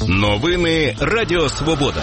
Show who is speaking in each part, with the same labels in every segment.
Speaker 1: Новини Радіо Свобода.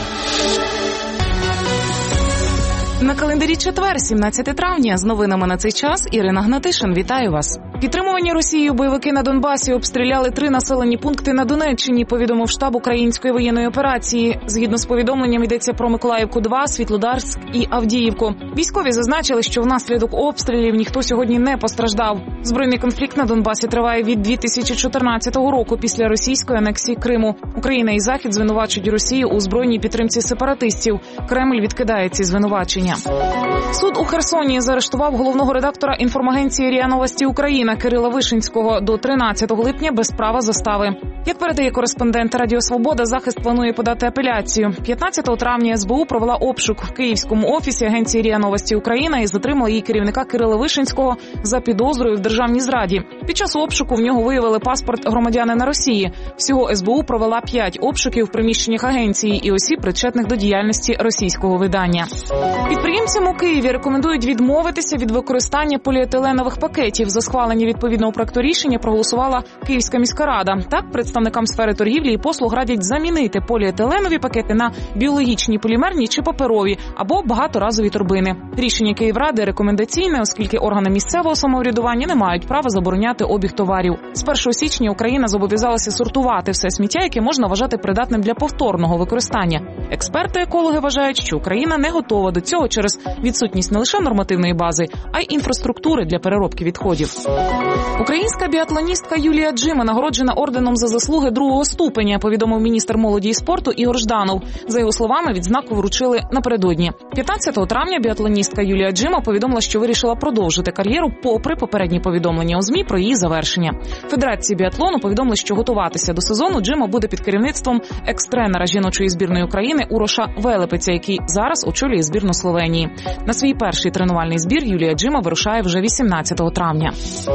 Speaker 2: На календарі четвер, 17 травня. З новинами на цей час Ірина Гнатишин. Вітаю вас. Підтримувані Росією бойовики на Донбасі обстріляли 3 населені пункти на Донеччині, повідомив штаб Української воєнної операції. Згідно з повідомленням, йдеться про Миколаївку-2, Світлодарськ і Авдіївку. Військові зазначили, що внаслідок обстрілів ніхто сьогодні не постраждав. Збройний конфлікт на Донбасі триває від 2014 року після російської анексії Криму. Україна і Захід звинувачують Росію у збройній підтримці сепаратистів. Кремль відкидає ці звинувачення. Суд у Херсоні заарештував головного редактора інформагенції РІА Новості Україна Кирила Вишинського до 13 липня без права застави. Як передає кореспондент Радіо Свобода, захист планує подати апеляцію. 15 травня СБУ провела обшук в київському офісі агенції РІА Новості Україна і затримала її керівника Кирила Вишинського за підозрою в державній зраді. Під час обшуку в нього виявили паспорт громадянина Росії. Всього СБУ провела 5 обшуків в приміщеннях агенції і осіб, причетних до діяльності російського видання. Підприємцям у Києві рекомендують відмовитися від використання поліетиленових пакетів. За схвалення відповідного проекту рішення проголосувала Київська міська рада. Так, представникам сфери торгівлі і послуг радять замінити поліетиленові пакети на біологічні, полімерні чи паперові або багаторазові торбини. Рішення Київради рекомендаційне, оскільки органи місцевого самоврядування не мають права забороняти обіг товарів. З 1 січня Україна зобов'язалася сортувати все сміття, яке можна вважати придатним для повторного використання. Експерти-екологи вважають, що Україна не готова до цього через відсутність не лише нормативної бази, а й інфраструктури для переробки відходів. Українська біатлоністка Юлія Джима нагороджена орденом за заслуги 2-го ступеня, повідомив міністр молоді і спорту Ігор Жданов. За його словами, відзнаку вручили напередодні. 15 травня біатлоністка Юлія Джима повідомила, що вирішила продовжити кар'єру попри попередні повідомлення у ЗМІ про її завершення. Федерації біатлону повідомили, що готуватися до сезону Джима буде під керівництвом екс-тренера жіночої збірної України Уроша Велепеця, який зараз очолює збірну Словенії. На свій перший тренувальний збір Юлія Джима вирушає вже 18 травня.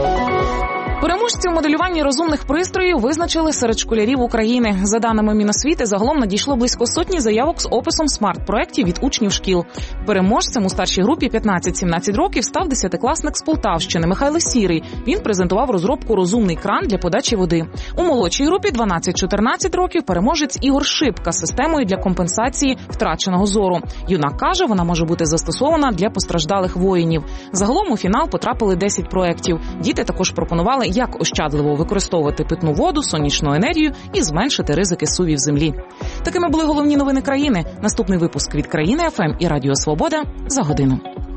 Speaker 2: Переможців моделювання розумних пристроїв визначили серед школярів України. За даними Міносвіти, загалом надійшло близько сотні заявок з описом смарт-проєктів від учнів шкіл. Переможцем у старшій групі 15-17 років став 10-класник з Полтавщини Михайло Сірий. Він презентував розробку «Розумний кран для подачі води». У молодшій групі 12-14 років переможець Ігор Шипка з системою для компенсації втраченого зору. Юнак каже, вона може бути застосована для постраждалих воїнів. Загалом у фінал потрапили 10 проєктів. Діти також пропонували, як ощадливо використовувати питну воду, сонячну енергію і зменшити ризики сувів землі. Такими були головні новини країни. Наступний випуск від Країни ФМ і Радіо Свобода за годину.